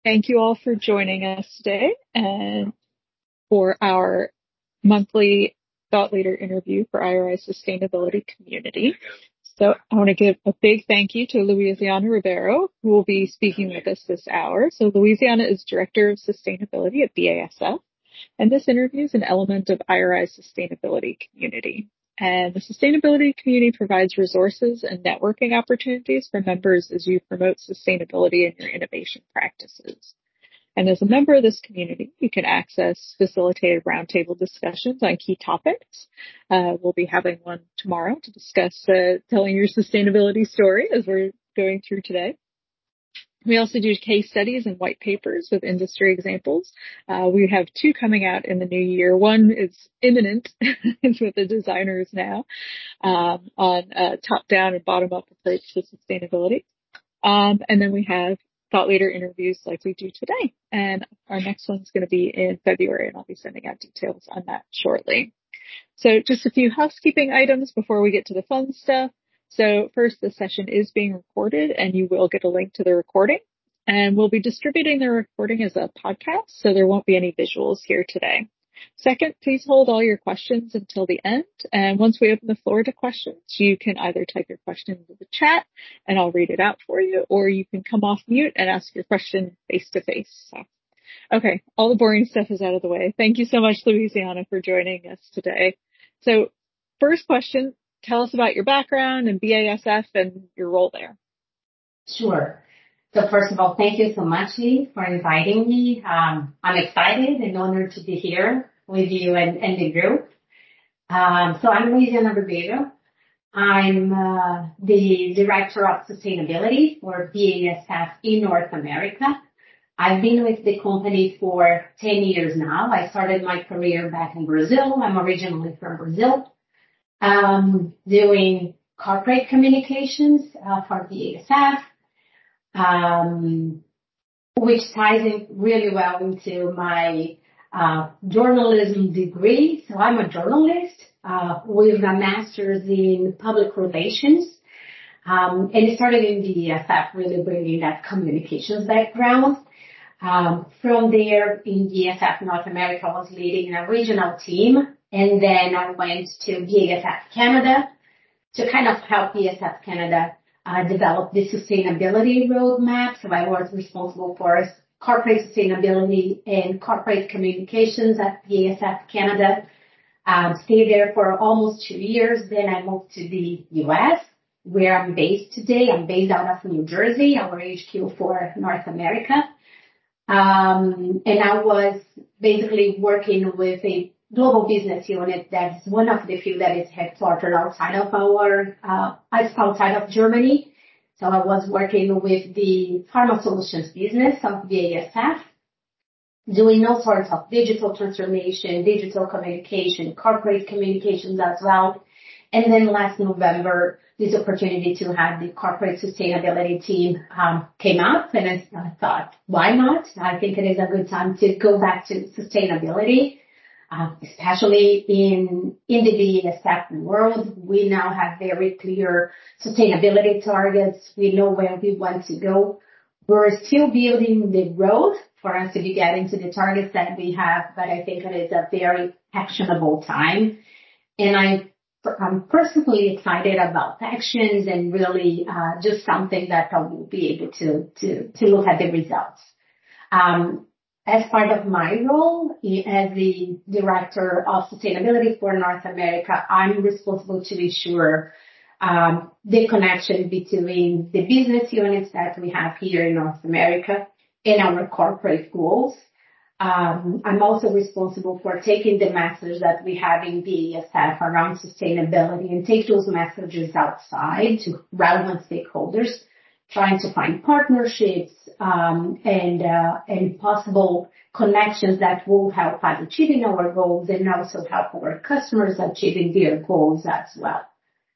Thank you all for joining us today and for our monthly thought leader interview for IRI Sustainability Community. So I want to give a big thank you to Louisiana Ribeiro, who will be speaking with us this hour. So Louisiana is Director of Sustainability at BASF, and this interview is an element of IRI's Sustainability Community. And the sustainability community provides resources and networking opportunities for members as you promote sustainability in your innovation practices. And as a member of this community, you can access facilitated roundtable discussions on key topics. We'll be having one tomorrow to discuss telling your sustainability story as we're going through today. We also do case studies and white papers with industry examples. We have two coming out in the new year. One is imminent. It's with the designers now on top-down and bottom-up approach to sustainability. And then we have thought leader interviews like we do today. And our next one's going to be in February, and I'll be sending out details on that shortly. So just a few housekeeping items before we get to the fun stuff. So first, the session is being recorded, and you will get a link to the recording. And we'll be distributing the recording as a podcast, so there won't be any visuals here today. Second, please hold all your questions until the end. And once we open the floor to questions, you can either type your question into the chat, and I'll read it out for you, or you can come off mute and ask your question face to face. So, okay, all the boring stuff is out of the way. Thank you so much, Louisiana, for joining us today. So first question, tell us about your background and BASF and your role there. Sure. So first of all, thank you so much, Lee, for inviting me. I'm excited and honored to be here with you and the group. So I'm Louisiana Ribeiro. I'm the Director of Sustainability for BASF in North America. I've been with the company for 10 years now. I started my career back in Brazil. I'm originally from Brazil. Doing corporate communications for BASF, which ties in really well into my journalism degree. So I'm a journalist with a master's in public relations, and it started in BASF, really bringing that communications background. From there, in BASF North America, I was leading a regional team, and then I went to BASF Canada to kind of help BASF Canada develop the sustainability roadmap. So I was responsible for corporate sustainability and corporate communications at BASF Canada. Stayed there for almost 2 years. Then I moved to the U.S., where I'm based today. I'm based out of New Jersey, our HQ for North America. And I was basically working with a global business unit that's one of the few that is headquartered outside of Germany. So I was working with the Pharma Solutions business of BASF, doing all sorts of digital transformation, digital communication, corporate communications as well. And then last November, this opportunity to have the corporate sustainability team came up, and I thought, why not? I think it is a good time to go back to sustainability, especially in the BASF world. We now have very clear sustainability targets. We know where we want to go. We're still building the road for us to be getting to the targets that we have, but I think it is a very actionable time. And I'm personally excited about actions and really just something that I will be able to look at the results. As part of my role as the Director of Sustainability for North America, I'm responsible to ensure the connection between the business units that we have here in North America and our corporate goals. I'm also responsible for taking the message that we have in BASF around sustainability and take those messages outside to relevant stakeholders, trying to find partnerships and possible connections that will help us achieving our goals and also help our customers achieving their goals as well.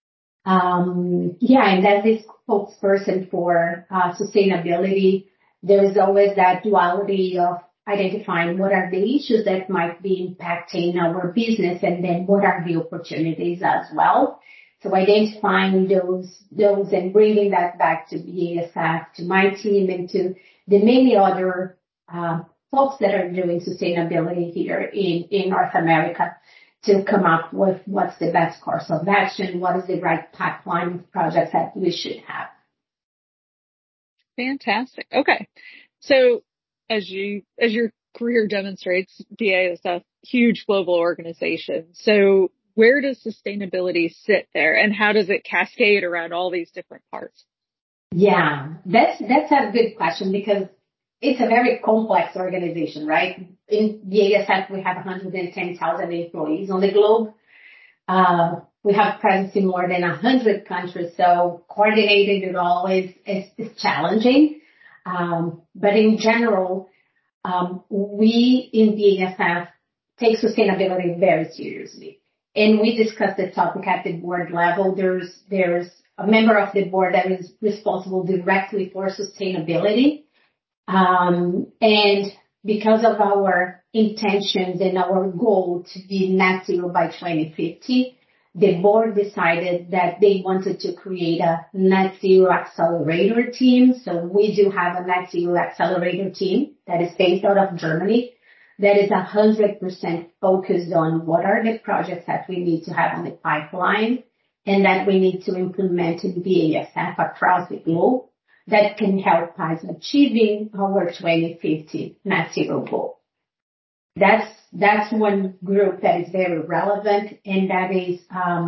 And as this spokesperson for sustainability, there is always that duality of identifying what are the issues that might be impacting our business and then what are the opportunities as well. So identifying those and bringing that back to BASF, to my team, and to the many other folks that are doing sustainability here in North America to come up with what's the best course of action, what is the right pipeline of projects that we should have. Fantastic. Okay. So as your career demonstrates, BASF, a huge global organization. So where does sustainability sit there, and how does it cascade around all these different parts? Yeah, that's a good question, because it's a very complex organization, right? In BASF, we have 110,000 employees on the globe. We have presence in more than 100 countries, so coordinating it all is challenging. But in general, we in BASF take sustainability very seriously. And we discuss the topic at the board level. There's a member of the board that is responsible directly for sustainability. And because of our intentions and our goal to be net zero by 2050, the board decided that they wanted to create a net zero accelerator team. So we do have a net zero accelerator team that is based out of Germany, that is 100% focused on what are the projects that we need to have on the pipeline and that we need to implement in BASF across the globe that can help us achieving our 2050 net zero goal. That's one group that is very relevant, and that is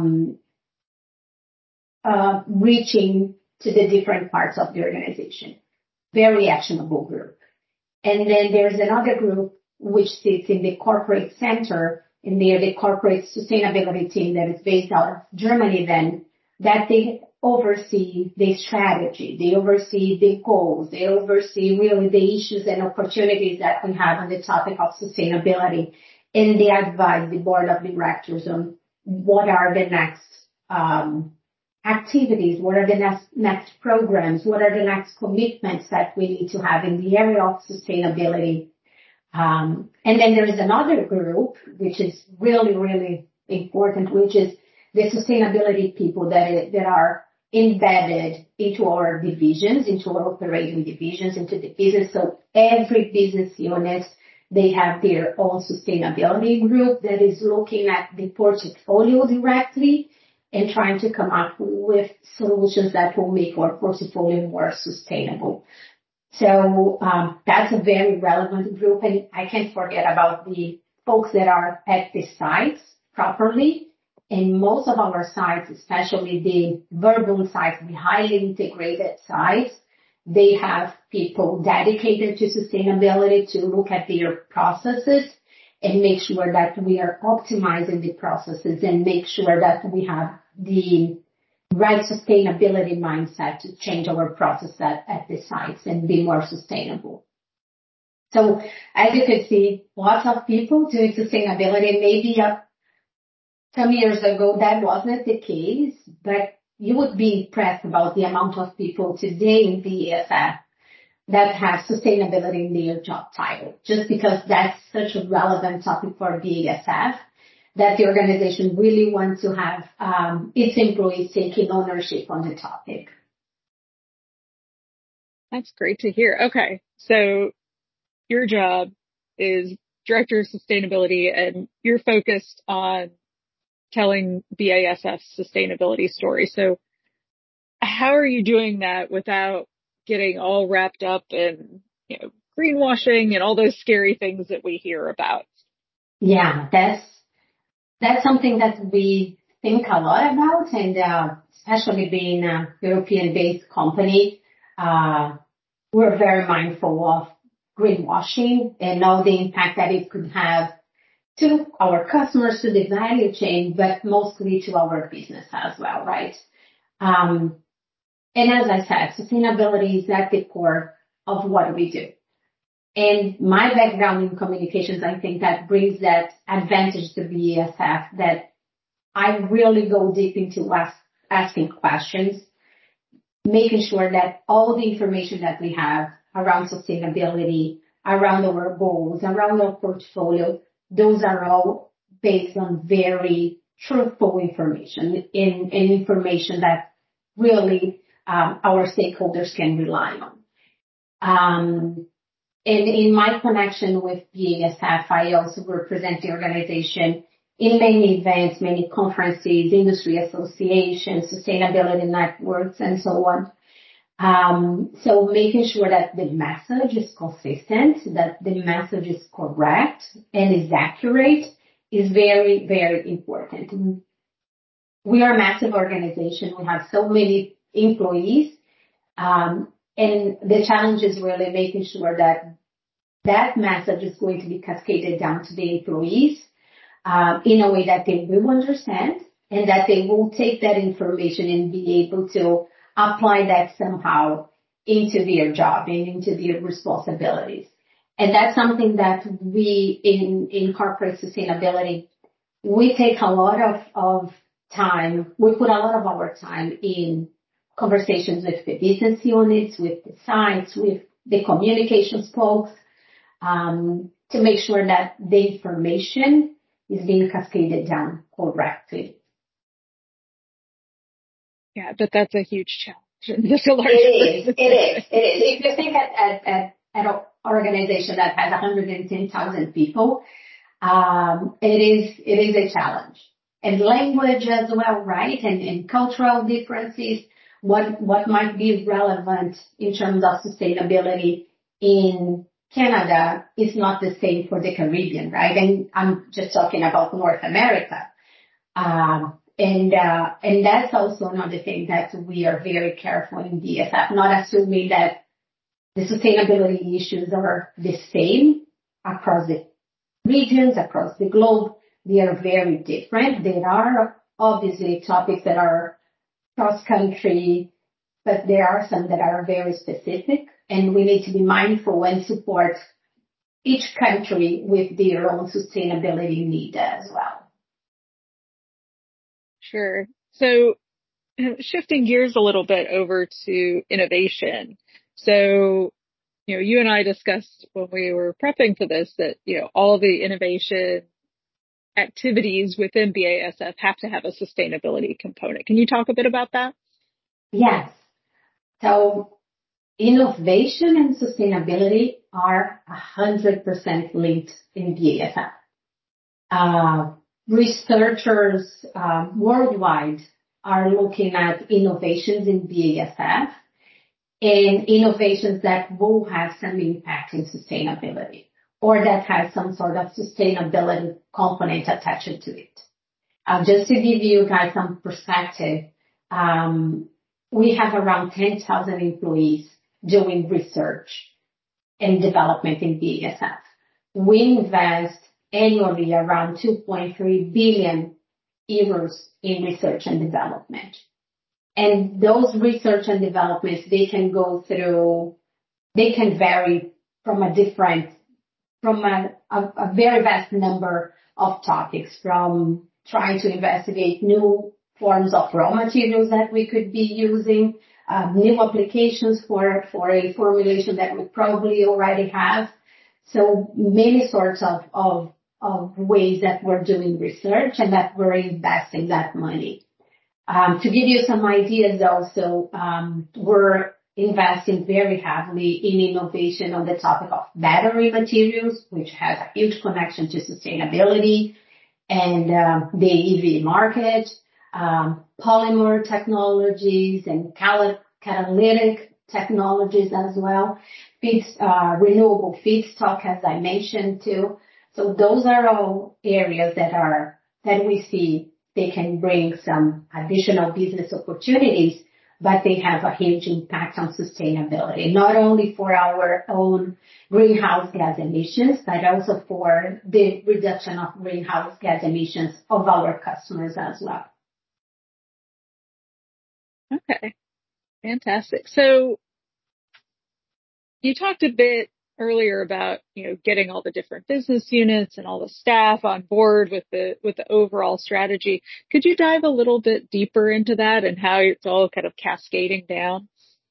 reaching to the different parts of the organization. Very actionable group. And then there's another group which sits in the corporate center, and they're the corporate sustainability team that is based out of Germany then, that they oversee the strategy, they oversee the goals, they oversee really the issues and opportunities that we have on the topic of sustainability, and they advise the board of directors on what are the next activities, what are the next programs, what are the next commitments that we need to have in the area of sustainability. And then there's another group, which is really, really important, which is the sustainability people that are embedded into our divisions, into our operating divisions, into the business. So every business unit, they have their own sustainability group that is looking at the portfolio directly and trying to come up with solutions that will make our portfolio more sustainable. So that's a very relevant group, and I can't forget about the folks that are at the sites properly. And most of our sites, especially the Verbund sites, the highly integrated sites, they have people dedicated to sustainability to look at their processes and make sure that we are optimizing the processes and make sure that we have the right sustainability mindset to change our process at the sites and be more sustainable. So as you can see, lots of people doing sustainability. Maybe some years ago that wasn't the case, but you would be impressed about the amount of people today in BASF that have sustainability in their job title, just because that's such a relevant topic for BASF, that the organization really wants to have its employees taking ownership on the topic. That's great to hear. Okay, so your job is Director of Sustainability, and you're focused on telling BASF's sustainability story. So how are you doing that without getting all wrapped up in, greenwashing and all those scary things that we hear about? Yeah, that's something that we think a lot about, and especially being a European-based company, we're very mindful of greenwashing and all the impact that it could have to our customers, to the value chain, but mostly to our business as well, right? And as I said, sustainability is at the core of what we do. And my background in communications, I think that brings that advantage to BASF, that I really go deep into asking questions, making sure that all the information that we have around sustainability, around our goals, around our portfolio, those are all based on very truthful information and information that really our stakeholders can rely on. And in my connection with BASF, I also represent the organization in many events, many conferences, industry associations, sustainability networks, and so on. So making sure that the message is consistent, that the message is correct and is accurate is very, very important. We are a massive organization. We have so many employees. And the challenge is really making sure that that message is going to be cascaded down to the employees in a way that they will understand and that they will take that information and be able to apply that somehow into their job and into their responsibilities. And that's something that we in corporate sustainability, we take a lot of time, we put a lot of our time in conversations with the business units, with the sites, with the communications folks, to make sure that the information is being cascaded down correctly. Yeah, but that's a huge challenge. It is. If you think at an organization that has 110,000 people, it is a challenge. And language as well, right? And cultural differences, what might be relevant in terms of sustainability in Canada is not the same for the Caribbean, right? And I'm just talking about North America. And that's also another thing that we are very careful in BASF, not assuming that the sustainability issues are the same across the regions, across the globe. They are very different. There are obviously topics that are cross-country, but there are some that are very specific, and we need to be mindful and support each country with their own sustainability need as well. Sure. So shifting gears a little bit over to innovation. So, you and I discussed when we were prepping for this that, all the innovation activities within BASF have to have a sustainability component. Can you talk a bit about that? Yes. So innovation and sustainability are 100% linked in BASF. Researchers worldwide are looking at innovations in BASF and innovations that will have some impact in sustainability or that has some sort of sustainability component attached to it. Just to give you guys some perspective, we have around 10,000 employees doing research and development in BASF. We invest annually around 2.3 billion euros in research and development. And those research and developments, they can vary from a very vast number of topics, from trying to investigate new forms of raw materials that we could be using, new applications for a formulation that we probably already have. So many sorts of ways that we're doing research and that we're investing that money. To give you some ideas also, we're investing very heavily in innovation on the topic of battery materials, which has a huge connection to sustainability and the EV market, polymer technologies and catalytic technologies as well, renewable feedstock, as I mentioned too. So those are all areas that we see they can bring some additional business opportunities, but they have a huge impact on sustainability, not only for our own greenhouse gas emissions, but also for the reduction of greenhouse gas emissions of our customers as well. Okay, fantastic. So you talked a bit earlier about, getting all the different business units and all the staff on board with the overall strategy. Could you dive a little bit deeper into that and how it's all kind of cascading down?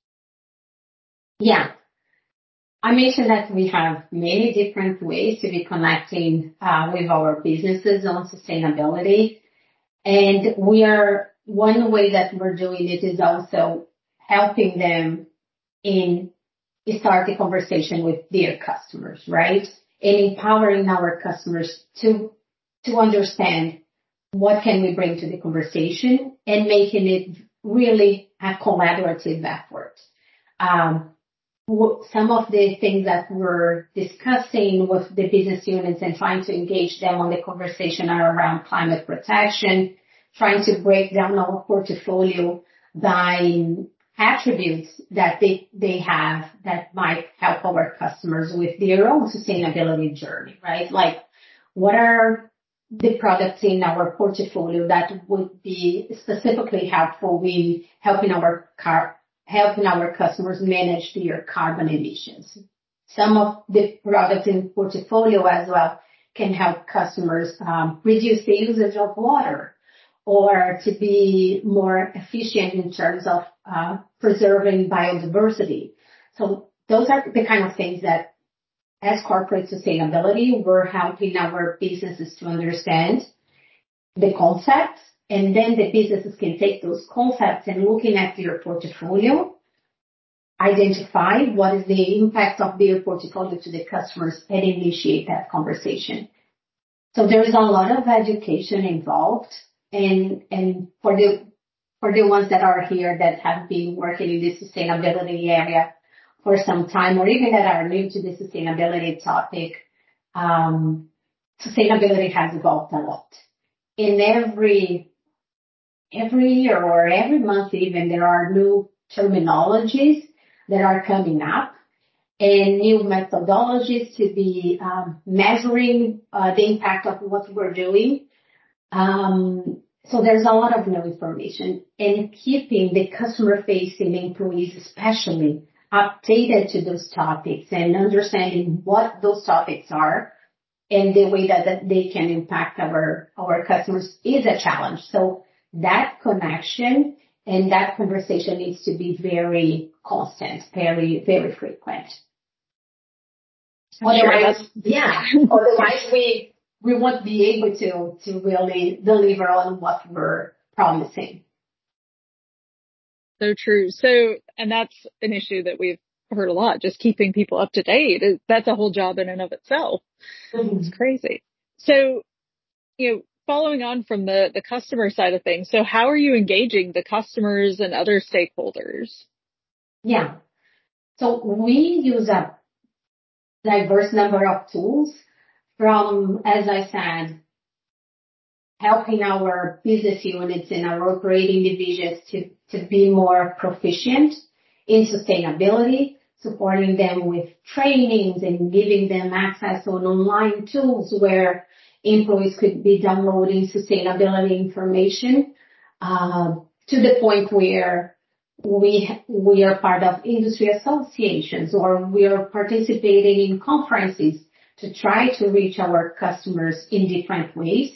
Yeah. I mentioned that we have many different ways to be connecting with our businesses on sustainability. And one way that we're doing it is also helping them in start the conversation with their customers, right? And empowering our customers to understand what can we bring to the conversation and making it really a collaborative effort. Some of the things that we're discussing with the business units and trying to engage them on the conversation are around climate protection, trying to break down our portfolio by attributes that they have that might help our customers with their own sustainability journey, right? Like, what are the products in our portfolio that would be specifically helpful with helping our customers manage their carbon emissions. Some of the products in portfolio as well can help customers reduce the usage of water or to be more efficient in terms of preserving biodiversity. So those are the kind of things that as corporate sustainability, we're helping our businesses to understand the concepts, and then the businesses can take those concepts and looking at their portfolio, identify what is the impact of their portfolio to the customers and initiate that conversation. So there is a lot of education involved, and for the ones that are here that have been working in the sustainability area for some time, or even that are new to the sustainability topic, sustainability has evolved a lot. In every year or every month even, there are new terminologies that are coming up and new methodologies to be measuring the impact of what we're doing. So there's a lot of new information, and keeping the customer-facing employees especially updated to those topics and understanding what those topics are and the way that they can impact our customers is a challenge. So that connection and that conversation needs to be very constant, very, very frequent. Otherwise, otherwise we won't be able to really deliver on what we're promising. So true. So, and that's an issue that we've heard a lot, just keeping people up to date. That's a whole job in and of itself. Mm-hmm. It's crazy. So, following on from the customer side of things, so how are you engaging the customers and other stakeholders? Yeah. So we use a diverse number of tools from, as I said, helping our business units and our operating divisions to be more proficient in sustainability, supporting them with trainings and giving them access on online tools where employees could be downloading sustainability information, to the point where we are part of industry associations or we are participating in conferences to try to reach our customers in different ways.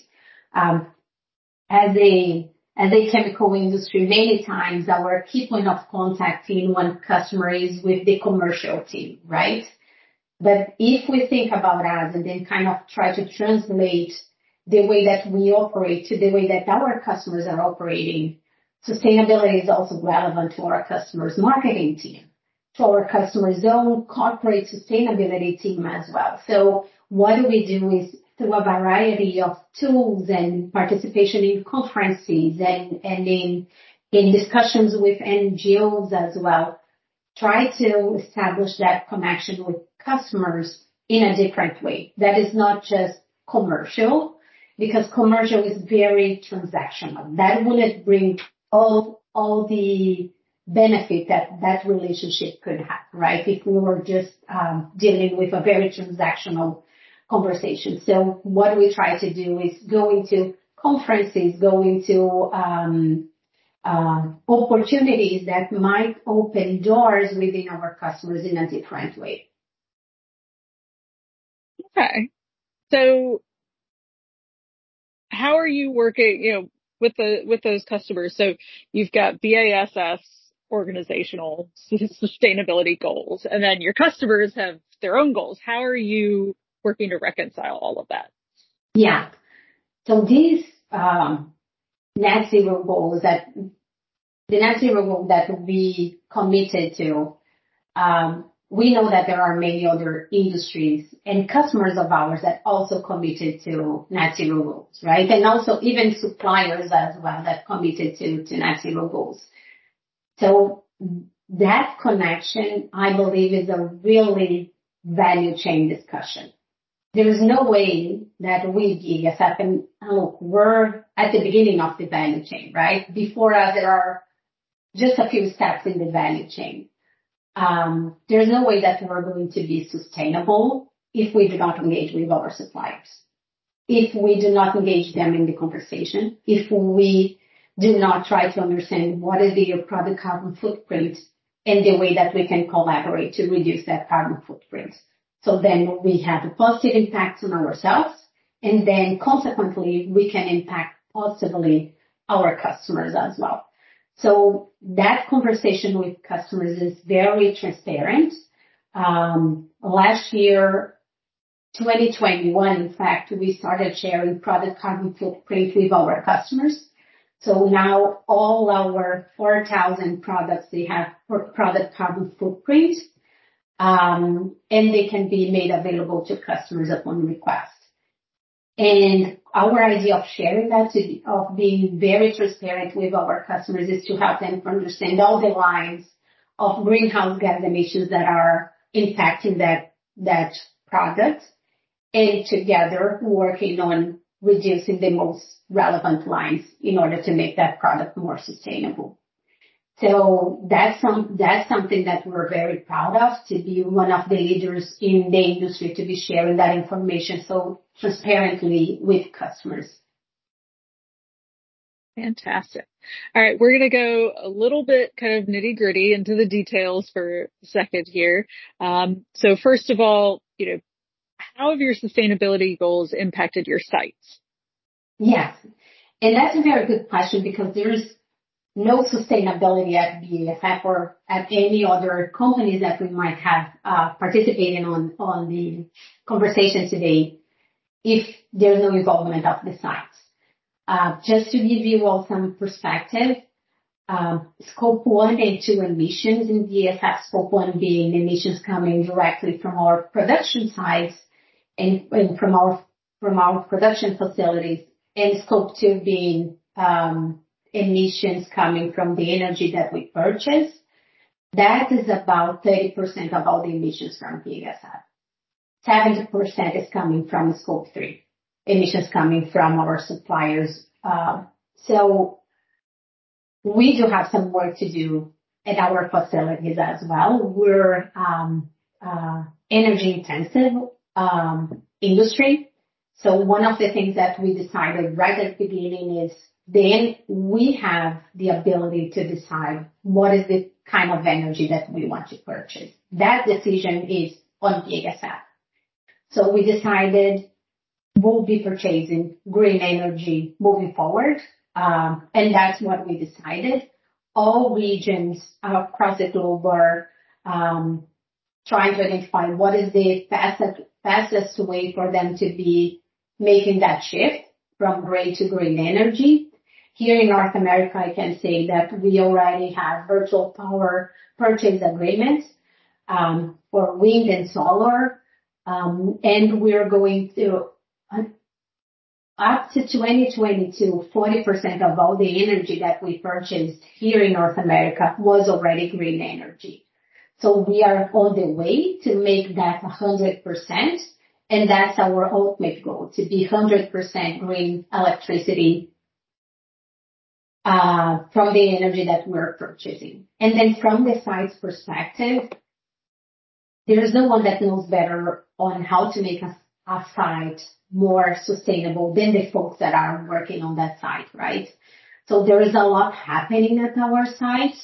As a chemical industry, many times our key point of contact in one customer is with the commercial team, right? But if we think about us and then kind of try to translate the way that we operate to the way that our customers are operating, sustainability is also relevant to our customers' marketing team, to our customers' own corporate sustainability team as well. So what we do is through a variety of tools and participation in conferences and in discussions with NGOs as well, try to establish that connection with customers in a different way. That is not just commercial, because commercial is very transactional. That wouldn't bring all the benefit that relationship could have, right? If we were just dealing with a very transactional conversation. So what we try to do is go into conferences, go into opportunities that might open doors within our customers in a different way. Okay. So how are you working, with those customers? So you've got BASF organizational sustainability goals, and then your customers have their own goals. How are you working to reconcile all of that? Yeah. So these net zero goals that we committed to, we know that there are many other industries and customers of ours that also committed to net zero goals, right? And also even suppliers as well that committed to net zero goals. So that connection, I believe, is a really value chain discussion. There is no way that we, BASF, and look, we're at the beginning of the value chain, right? Before us, there are just a few steps in the value chain. There's no way that we're going to be sustainable if we do not engage with our suppliers, if we do not engage them in the conversation, if we do not try to understand what is their product carbon footprint and the way that we can collaborate to reduce that carbon footprint. So then we have a positive impact on ourselves, and then consequently we can impact positively our customers as well. So that conversation with customers is very transparent. Last year, 2021, in fact, we started sharing product carbon footprint with our customers. So now all our 4,000 products, they have product carbon footprint, and they can be made available to customers upon request. And our idea of sharing that, of being very transparent with our customers, is to help them understand all the lines of greenhouse gas emissions that are impacting that product, and together working on reducing the most relevant lines in order to make that product more sustainable. So that's something that we're very proud of, to be one of the leaders in the industry, to be sharing that information so transparently with customers. Fantastic. All right, we're going to go a little bit kind of nitty gritty into the details for a second here. So first of all, how have your sustainability goals impacted your sites? Yes, and that's a very good question, because there's no sustainability at BASF or at any other companies that we might have participating on the conversation today if there's no involvement of the sites. Just to give you all some perspective, Scope 1 and 2 emissions in BASF, Scope 1 being emissions coming directly from our production sites and from our production facilities, and Scope 2 being emissions coming from the energy that we purchase. That is about 30% of all the emissions from BASF. 70% is coming from Scope 3, emissions coming from our suppliers. So we do have some work to do at our facilities as well. We're energy intensive industry. So one of the things that we decided right at the beginning is then we have the ability to decide what is the kind of energy that we want to purchase. That decision is on BASF. So we decided we'll be purchasing green energy moving forward. And that's what we decided. All regions across the globe are trying to identify what is the fastest way for them to be making that shift from gray to green energy. Here in North America, I can say that we already have virtual power purchase agreements for wind and solar, and we're going to up to 2022, 40% of all the energy that we purchased here in North America was already green energy. So we are on the way to make that 100%, and that's our ultimate goal, to be 100% green electricity from the energy that we're purchasing. And then from the site's perspective, there is no one that knows better on how to make a site more sustainable than the folks that are working on that site, right? So there is a lot happening at our site,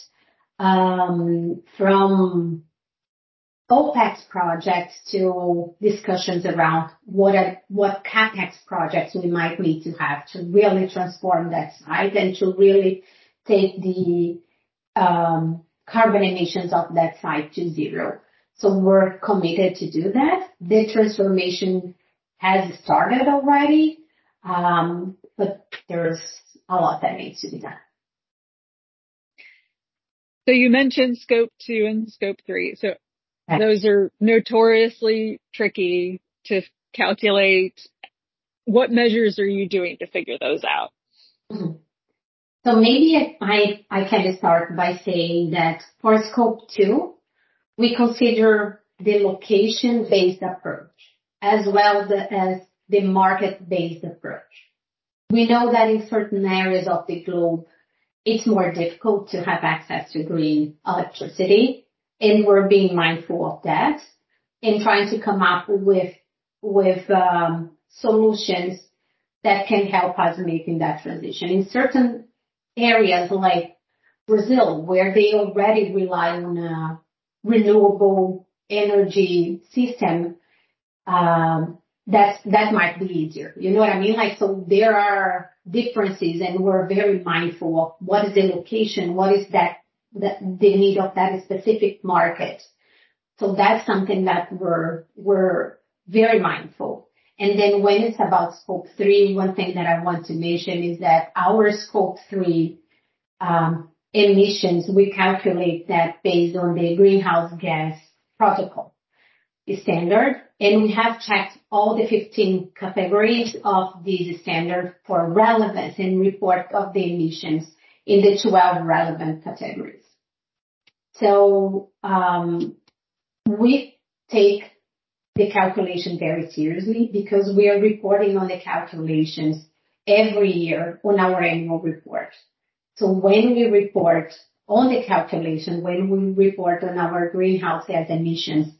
from OPEX projects to discussions around what CAPEX projects we might need to have to really transform that site and to really take the carbon emissions of that site to zero. So we're committed to do that. The transformation has started already, but there's a lot that needs to be done. So you mentioned Scope 2 and Scope 3. So Those are notoriously tricky to calculate. What measures are you doing to figure those out? Mhm. So maybe I can start by saying that for scope 2, we consider the location-based approach as well as the market-based approach. We know that in certain areas of the globe, it's more difficult to have access to green electricity, and we're being mindful of that and trying to come up with solutions that can help us making that transition. In certain areas like Brazil, where they already rely on a renewable energy system, that might be easier. You know what I mean? Like, so there are differences, and we're very mindful of what is the location, what is the need of that specific market. So that's something that we're very mindful. And then when it's about scope 3, one thing that I want to mention is that our scope 3 emissions, we calculate that based on the greenhouse gas protocol standard. And we have checked all the 15 categories of these standards for relevance and report of the emissions in the 12 relevant categories. So we take the calculation very seriously because we are reporting on the calculations every year on our annual report. So when we report on the calculation, when we report on our greenhouse gas emissions,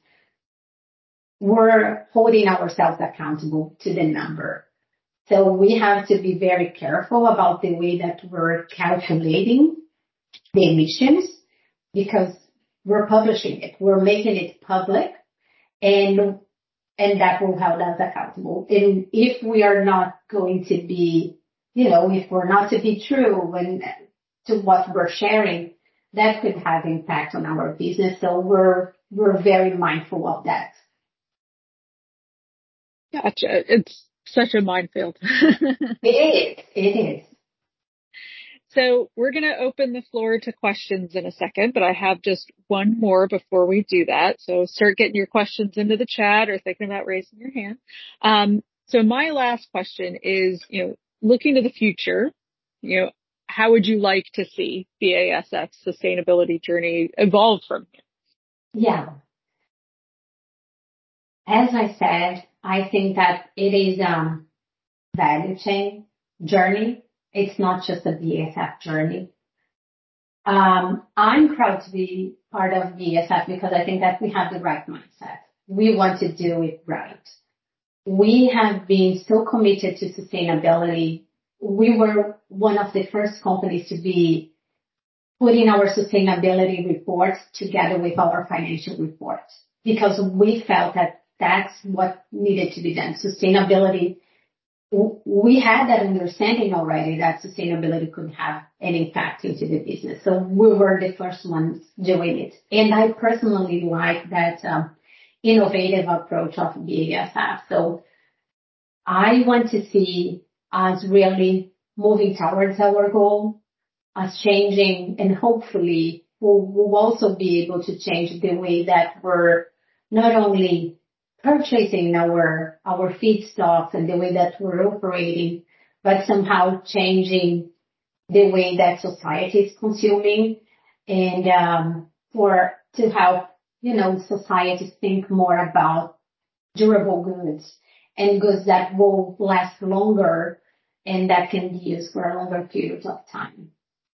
we're holding ourselves accountable to the number. So we have to be very careful about the way that we're calculating the emissions because we're publishing it. We're making it public, and that will hold us accountable. And if we are not going to be, if we're not to be true to what we're sharing, that could have impact on our business. So we're very mindful of that. Gotcha. It's such a minefield. It is. So we're going to open the floor to questions in a second, but I have just one more before we do that. So start getting your questions into the chat or thinking about raising your hand. So my last question is, looking to the future, how would you like to see BASF's sustainability journey evolve from here? Yeah. As I said, I think that it is a value chain journey. It's not just a BASF journey. I'm proud to be part of BASF because I think that we have the right mindset. We want to do it right. We have been so committed to sustainability. We were one of the first companies to be putting our sustainability reports together with our financial reports because we felt that that's what needed to be done. Sustainability, we had that understanding already that sustainability could have an impact into the business. So we were the first ones doing it. And I personally like that innovative approach of BASF. So I want to see us really moving towards our goal, us changing, and hopefully we'll also be able to change the way that we're not only purchasing our feedstocks and the way that we're operating, but somehow changing the way that society is consuming and to help, society think more about durable goods and goods that will last longer and that can be used for a longer period of time.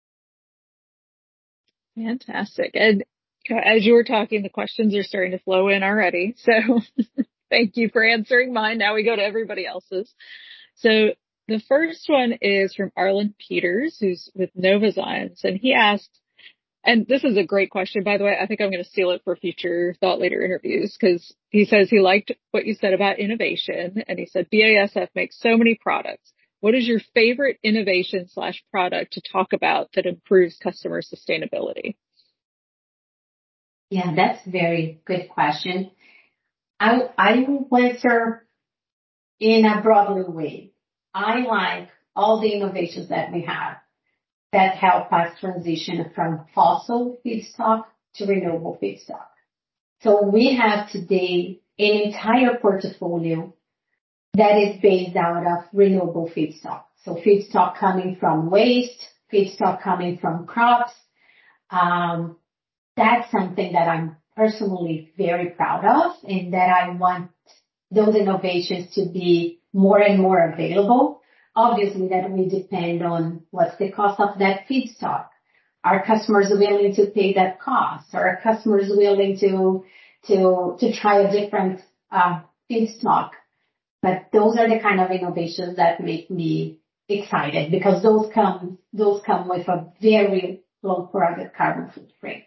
Fantastic. And as you were talking, the questions are starting to flow in already. So thank you for answering mine. Now we go to everybody else's. So the first one is from Arlen Peters, who's with Novozymes. And he asked, and this is a great question, by the way. I think I'm going to steal it for future thought leader interviews because he says he liked what you said about innovation. And he said, BASF makes so many products. What is your favorite innovation / product to talk about that improves customer sustainability? Yeah, that's a very good question. I will answer in a broader way. I like all the innovations that we have that help us transition from fossil feedstock to renewable feedstock. So we have today an entire portfolio that is based out of renewable feedstock. So feedstock coming from waste, feedstock coming from crops. That's something that I'm personally very proud of, and that I want those innovations to be more and more available. Obviously, that will depend on what's the cost of that feedstock. Are customers willing to pay that cost? Are customers willing to try a different feedstock? But those are the kind of innovations that make me excited, because those come with a very low product carbon footprint.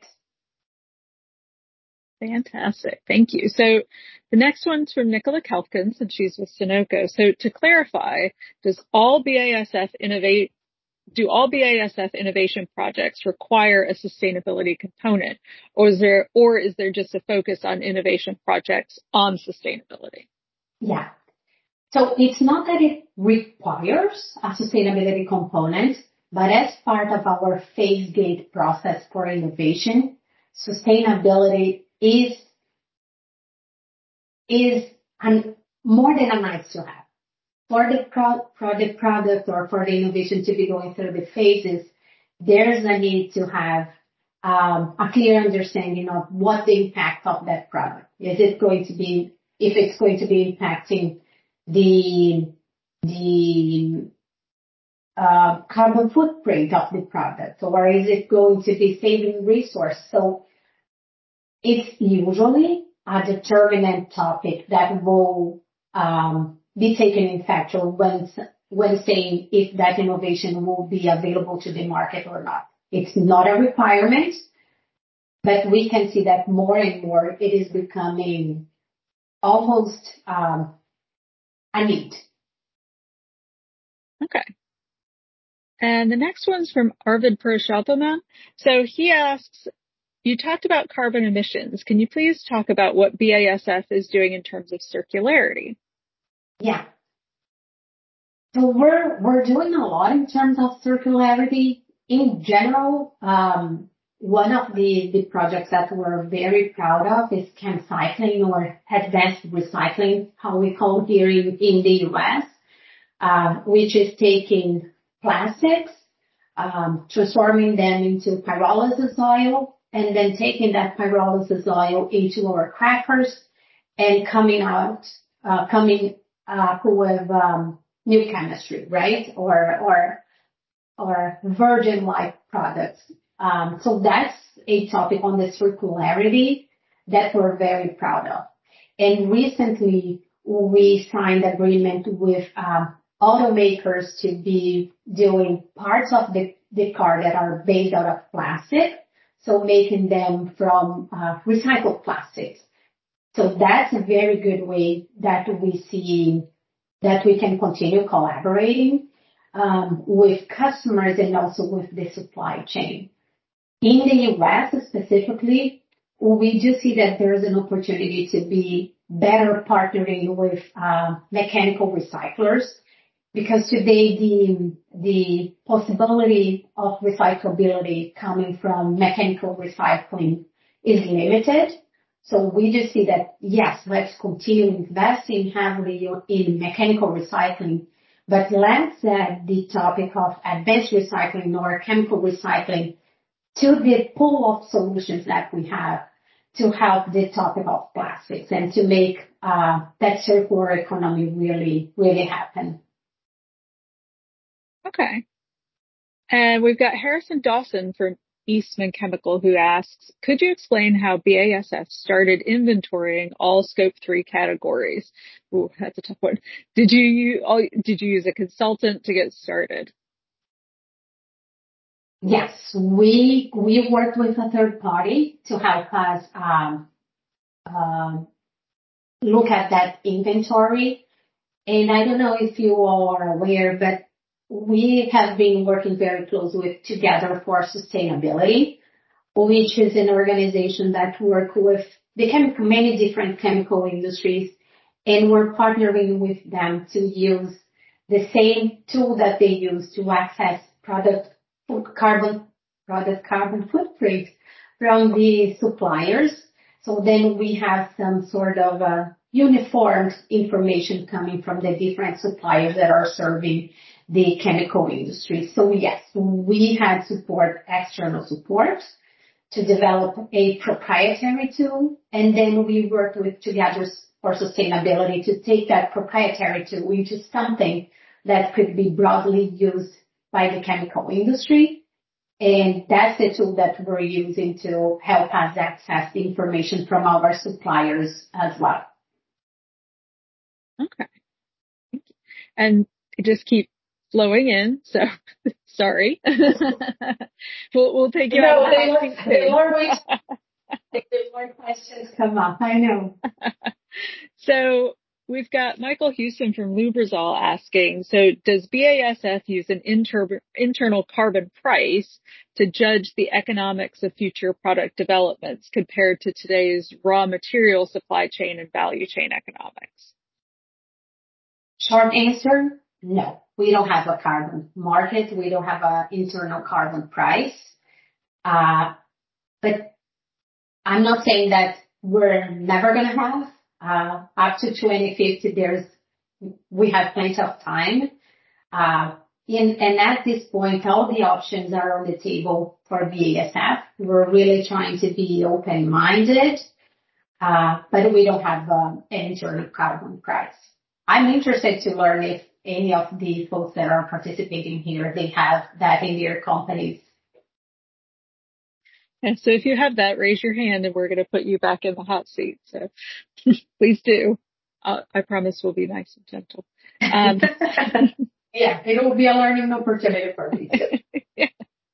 Fantastic. Thank you. So the next one's from Nicola Kelkins, and she's with Sunoco. So to clarify, do all BASF innovation projects require a sustainability component, or is there just a focus on innovation projects on sustainability? Yeah. So it's not that it requires a sustainability component, but as part of our phase gate process for innovation, sustainability is more than a nice to have. For the product or for the innovation to be going through the phases, there's a need to have a clear understanding of what the impact of that product is. If it's going to be impacting the carbon footprint of the product, or is it going to be saving resource? So it's usually a determinant topic that will be taken in factor when saying if that innovation will be available to the market or not. It's not a requirement, but we can see that more and more it is becoming almost a need. Okay. And the next one's from Arvid Purushothaman. So he asks, you talked about carbon emissions. Can you please talk about what BASF is doing in terms of circularity? Yeah. So we're doing a lot in terms of circularity. In general, one of the projects that we're very proud of is ChemCycling, or advanced recycling, how we call it here in the US, which is taking plastics, transforming them into pyrolysis oil, and then taking that pyrolysis oil into our crackers and coming up with new chemistry, right? Or virgin-like products. So that's a topic on the circularity that we're very proud of. And recently we signed agreement with automakers to be doing parts of the car that are based out of plastic, so making them from recycled plastics. So that's a very good way that we see that we can continue collaborating with customers and also with the supply chain. In the US specifically, we do see that there's an opportunity to be better partnering with mechanical recyclers, because today the possibility of recyclability coming from mechanical recycling is limited. So we just see that, yes, let's continue investing heavily in mechanical recycling, but let's add the topic of advanced recycling or chemical recycling to the pool of solutions that we have to help the topic of plastics and to make that circular economy really, really happen. Okay. And we've got Harrison Dawson from Eastman Chemical who asks, could you explain how BASF started inventorying all Scope 3 categories? Ooh, that's a tough one. Did you use a consultant to get started? Yes, we worked with a third party to help us look at that inventory. And I don't know if you all are aware, but we have been working very closely with Together for Sustainability, which is an organization that works with many different chemical industries, and we're partnering with them to use the same tool that they use to access product carbon footprint from the suppliers. So then we have some sort of uniform information coming from the different suppliers that are serving the chemical industry. So yes, we had external support to develop a proprietary tool, and then we worked with Together for Sustainability to take that proprietary tool into something that could be broadly used by the chemical industry. And that's the tool that we're using to help us access the information from our suppliers as well. Okay. And just keep flowing in. So sorry. we'll take you out. The more questions come up. I know. So we've got Michael Houston from Lubrizol asking, so does BASF use an internal carbon price to judge the economics of future product developments compared to today's raw material supply chain and value chain economics? Short answer, no. We don't have a carbon market. We don't have an internal carbon price. But I'm not saying that we're never going to have. Up to 2050, we have plenty of time. And at this point, all the options are on the table for BASF. We're really trying to be open-minded, but we don't have an internal carbon price. I'm interested to learn if any of the folks that are participating here, they have that in their companies. And so if you have that, raise your hand and we're going to put you back in the hot seat. So please do. I promise we'll be nice and gentle. Yeah, it will be a learning opportunity for me too. Yeah.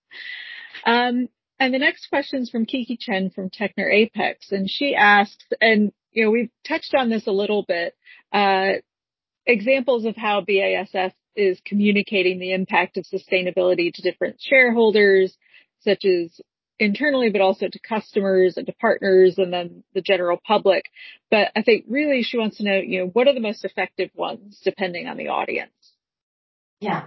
And the next question is from Kiki Chen from Techner Apex. And she asks, and we've touched on this a little bit, examples of how BASF is communicating the impact of sustainability to different shareholders, such as internally, but also to customers and to partners and then the general public. But I think really she wants to know, what are the most effective ones depending on the audience? Yeah.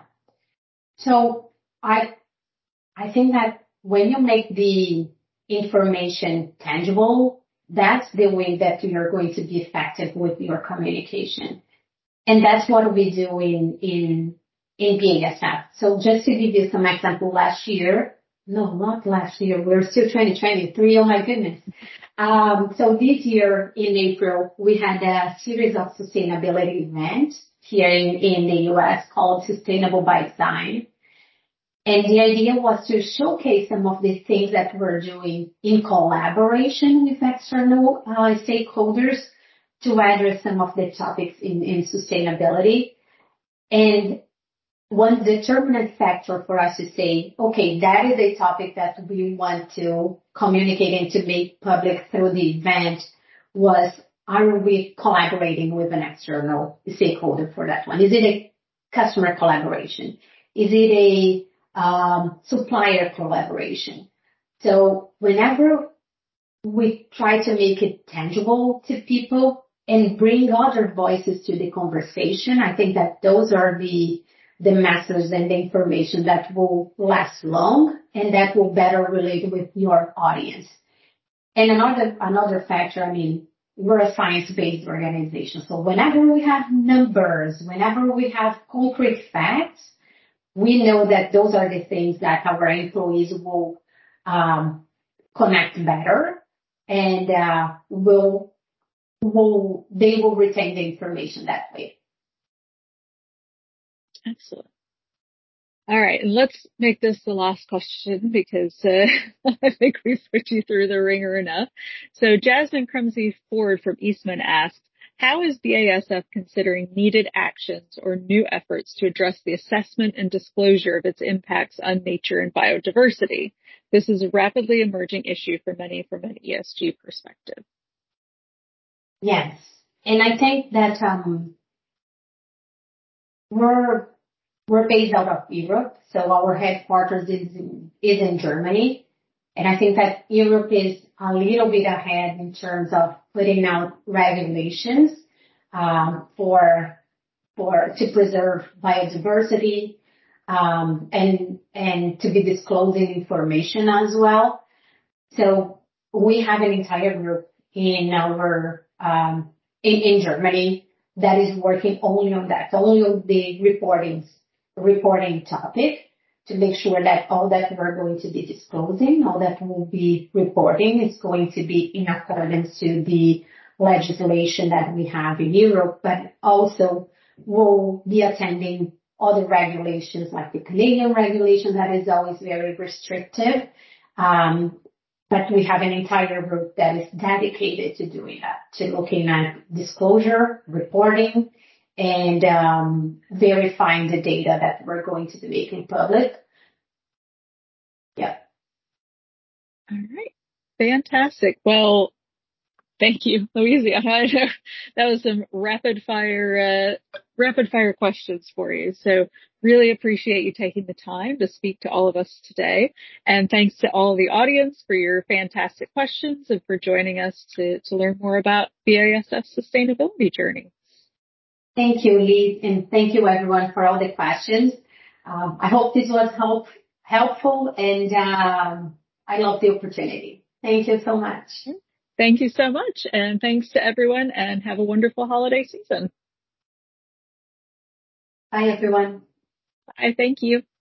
So I think that when you make the information tangible, that's the way that you're going to be effective with your communication. And that's what we do in BASF. So just to give you some example, not last year, we're still 2023, oh my goodness. So this year in April, we had a series of sustainability events here in the US called Sustainable by Design. And the idea was to showcase some of the things that we're doing in collaboration with external stakeholders to address some of the topics in sustainability. And one determinant factor for us to say, okay, that is a topic that we want to communicate and to make public through the event was, are we collaborating with an external stakeholder for that one? Is it a customer collaboration? Is it a supplier collaboration? So whenever we try to make it tangible to people and bring other voices to the conversation, I think that those are the messages and the information that will last long and that will better relate with your audience. And another factor, we're a science-based organization. So whenever we have numbers, whenever we have concrete facts, we know that those are the things that our employees will connect better and they will retain the information that way. Excellent. All right. And let's make this the last question because I think we've put you through the ringer enough. So Jasmine Crumsey Ford from Eastman asks, how is BASF considering needed actions or new efforts to address the assessment and disclosure of its impacts on nature and biodiversity? This is a rapidly emerging issue for many from an ESG perspective. Yes. And I think that we're based out of Europe, so our headquarters is in Germany. And I think that Europe is a little bit ahead in terms of putting out regulations to preserve biodiversity and to be disclosing information as well. So we have an entire group in our in Germany that is working only on that, only on the reporting topic, to make sure that all that we're going to be disclosing, all that we'll be reporting is going to be in accordance to the legislation that we have in Europe, but also we'll be attending other regulations like the Canadian regulation that is always very restrictive. But we have an entire group that is dedicated to doing that, to looking at disclosure, reporting, and verifying the data that we're going to be making public. Yeah. All right. Fantastic. Well, thank you, Louisiana. I know that was some rapid fire questions for you. So really appreciate you taking the time to speak to all of us today. And thanks to all of the audience for your fantastic questions and for joining us to learn more about BASF's sustainability journey. Thank you, Liz, and thank you everyone for all the questions. I hope this was helpful, and I love the opportunity. Thank you so much. Thank you so much, and thanks to everyone, and have a wonderful holiday season. Bye, everyone. Bye, thank you.